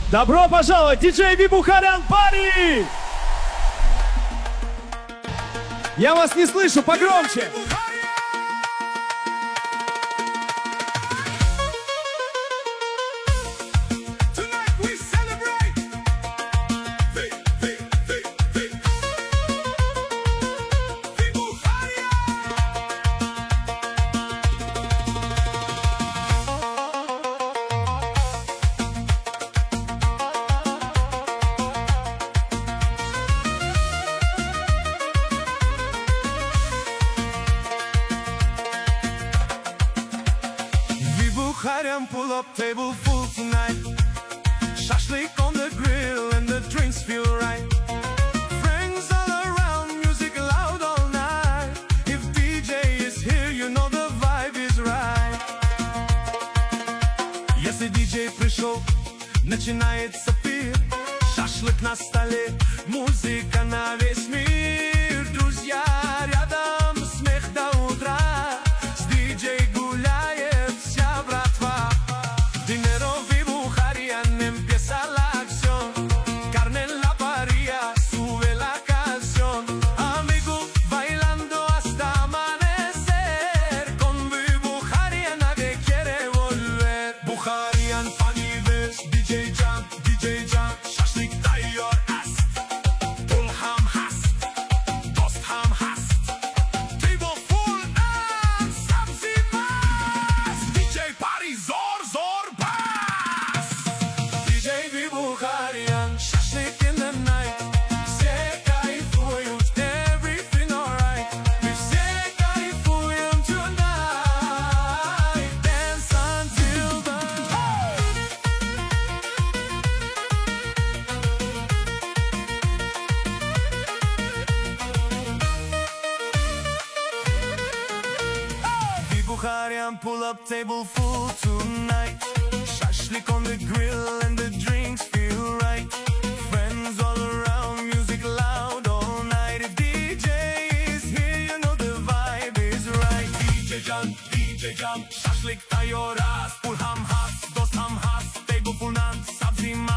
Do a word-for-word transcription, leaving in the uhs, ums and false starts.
Добро пожаловать, диджей Вибухарян Пари! Я вас не слышу, погромче! Vibukharyan, pull up, table full tonight. Shashlik on the grill and the drinks feel right. Friends all around, music loud all night. If D J is here, you know the vibe is right. Если ди джей пришел, начинается пир. Шашлык на столе, музыка на весь мир. Друзья рядом, смех до утра. С ди джей гуляет вся братва. Dinero Vibukharyan, empieza la acción. Carne en la parrilla, sube la canción. Amigo, bailando hasta amanecer. Con Vibukharyan nadie quiere volver. Bukharyan, funny verse, ди джей Can, ди джей Can. Şaşlık dayıyor ast. Pul ham hast, dost ham hast. Table full and sabzi mas. ди джей Party zor zor bas. ди джей Vibukharyan, şaşlık in the night. Все кайфуют, everything alright. Мы все кайфуем tonight. Dance until the Vibukharyan, pull up, table full tonight. Shashlik on the grill and the drinks feel right. Friends all around, music loud all night. If ди джей is here, you know the vibe is right. ди джей Can, ди джей Can. Shashlik dayıyor ast. Pul ham has, dost ham has. Table full and sabzi mas.